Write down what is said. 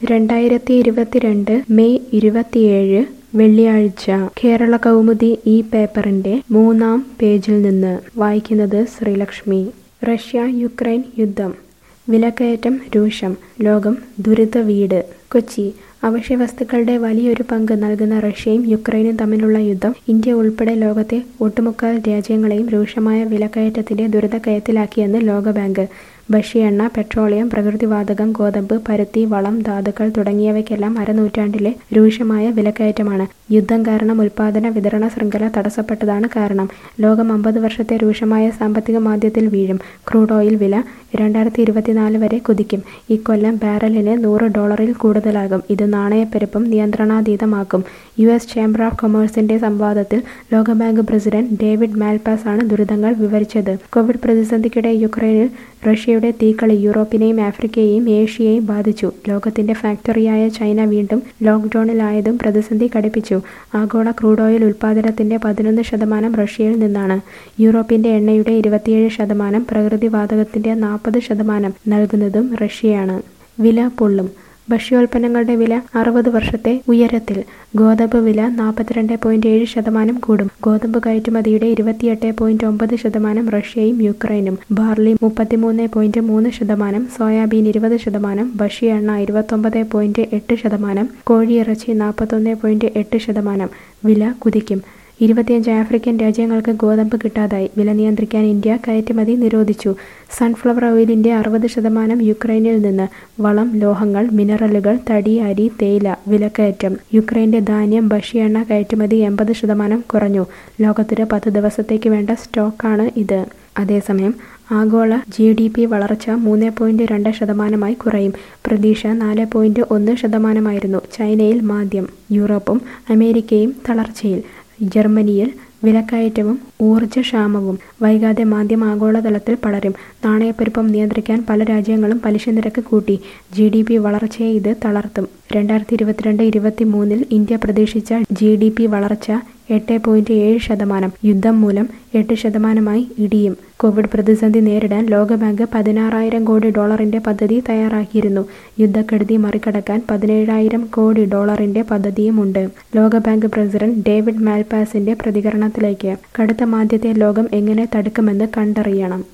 2022 May 27 വെള്ളിയാഴ്ച കേരള കൗമുദി ഈ പേപ്പറിന്റെ 3-ാം പേജിൽ നിന്ന് വായിക്കുന്നത് ശ്രീലക്ഷ്മി. റഷ്യ യുക്രൈൻ യുദ്ധം, വിലക്കയറ്റം രൂക്ഷം, ലോകം ദുരിതവീട്. കൊച്ചി. അവശ്യവസ്തുക്കളുടെ വലിയൊരു പങ്ക് നൽകുന്ന റഷ്യയും യുക്രൈനും തമ്മിലുള്ള യുദ്ധം ഇന്ത്യ ഉൾപ്പെടെ ലോകത്തെ ഒട്ടുമുക്കാൽ രാജ്യങ്ങളെയും രൂക്ഷമായ വിലക്കയറ്റത്തിന്റെ ദുരിതക്കയത്തിലാക്കിയെന്ന് ലോകബാങ്ക്. ഭക്ഷ്യ എണ്ണ, പെട്രോളിയം, പ്രകൃതിവാതകം, ഗോതമ്പ്, പരുത്തി, വളം, ധാതുക്കൾ തുടങ്ങിയവയ്ക്കെല്ലാം അരനൂറ്റാണ്ടിലെ രൂക്ഷമായ വിലക്കയറ്റമാണ്. യുദ്ധം കാരണം ഉൽപ്പാദന വിതരണ ശൃംഖല തടസ്സപ്പെട്ടതാണ് കാരണം. ലോകം 50 വർഷത്തെ രൂക്ഷമായ സാമ്പത്തിക മാന്ദ്യത്തിൽ വീഴും. ക്രൂഡ് ഓയിൽ വില 2024 വരെ കുതിക്കും. ഇക്കൊല്ലം ബാരലിന് $100 കൂടുതലാകും. ഇത് നാണയപ്പെരുപ്പം നിയന്ത്രണാതീതമാക്കും. US ചേംബർ ഓഫ് കൊമേഴ്സിന്റെ സംവാദത്തിൽ ലോകബാങ്ക് പ്രസിഡന്റ് ഡേവിഡ് മാൽപാസ് ആണ് ദുരിതങ്ങൾ വിവരിച്ചത്. കോവിഡ് പ്രതിസന്ധിക്കിടെ യുക്രൈനിൽ റഷ്യയുടെ തീക്കളി യൂറോപ്പിനെയും ആഫ്രിക്കയെയും ഏഷ്യയെയും ബാധിച്ചു. ലോകത്തിന്റെ ഫാക്ടറിയായ ചൈന വീണ്ടും ലോക്ക്ഡൌണിലായതും പ്രതിസന്ധി കടുപ്പിച്ചു. ആഗോള ക്രൂഡ് ഓയിൽ ഉൽപ്പാദനത്തിന്റെ 11% റഷ്യയിൽ നിന്നാണ്. യൂറോപ്പിന്റെ എണ്ണയുടെ 27%, പ്രകൃതിവാതകത്തിന്റെ 40% നൽകുന്നതും റഷ്യയാണ്. വില പൊള്ളും. ഭക്ഷ്യോൽപ്പന്നങ്ങളുടെ വില 60 വർഷത്തെ ഉയരത്തിൽ. ഗോതമ്പ് വില 42.7% കൂടും. ഗോതമ്പ് കയറ്റുമതിയുടെ 28.9% റഷ്യയും യുക്രൈനും. ബാർലി 33.3%, സോയാബീൻ 20%, ഭക്ഷ്യ എണ്ണ 29.8%, കോഴിയിറച്ചി 41.8%. വില കുതിക്കും. 25 ആഫ്രിക്കൻ രാജ്യങ്ങൾക്ക് ഗോതമ്പ് കിട്ടാതായി. വില നിയന്ത്രിക്കാൻ ഇന്ത്യ കയറ്റുമതി നിരോധിച്ചു. സൺഫ്ലവർ ഓയിലിന്റെ 60% യുക്രൈനിൽ നിന്ന്. വളം, ലോഹങ്ങൾ, മിനറലുകൾ, തടി, അരി, തേയില. വിലക്കയറ്റം. യുക്രൈന്റെ ധാന്യം, ഭക്ഷ്യ എണ്ണ കയറ്റുമതി 80% കുറഞ്ഞു. ലോകത്തിന് 10 ദിവസത്തേക്ക് വേണ്ട സ്റ്റോക്കാണ് ഇത്. അതേസമയം ആഗോള GDP വളർച്ച 3.2% കുറയും. പ്രതീക്ഷ 4.1%. ചൈനയിൽ മാന്ദ്യം. യൂറോപ്പും അമേരിക്കയും തളർച്ചയിൽ. ജർമ്മനിയിൽ വിലക്കയറ്റവും ഊർജ്ജക്ഷാമവും. വൈകാതെ മാന്ദ്യം ആഗോളതലത്തിൽ പടരും. നാണയപ്പെരുപ്പം നിയന്ത്രിക്കാൻ പല രാജ്യങ്ങളും പലിശ നിരക്ക് കൂട്ടി. GDP വളർച്ചയെ ഇത് തളർത്തും. 2022-23 ഇന്ത്യ പ്രതീക്ഷിച്ച GDP വളർച്ച 8.7%. യുദ്ധം മൂലം 8% ഇടിയും. കോവിഡ് പ്രതിസന്ധി നേരിടാൻ ലോകബാങ്ക് $16,000 കോടി പദ്ധതി തയ്യാറാക്കിയിരുന്നു. യുദ്ധക്കെടുതി മറികടക്കാൻ $17,000 കോടി പദ്ധതിയുമുണ്ട്. ലോകബാങ്ക് പ്രസിഡന്റ് ഡേവിഡ് മാൽപാസിന്റെ പ്രതികരണത്തിലേക്ക്. കടുത്ത മാന്ദ്യത്തെ ലോകം എങ്ങനെ തടുക്കുമെന്ന് കണ്ടറിയണം.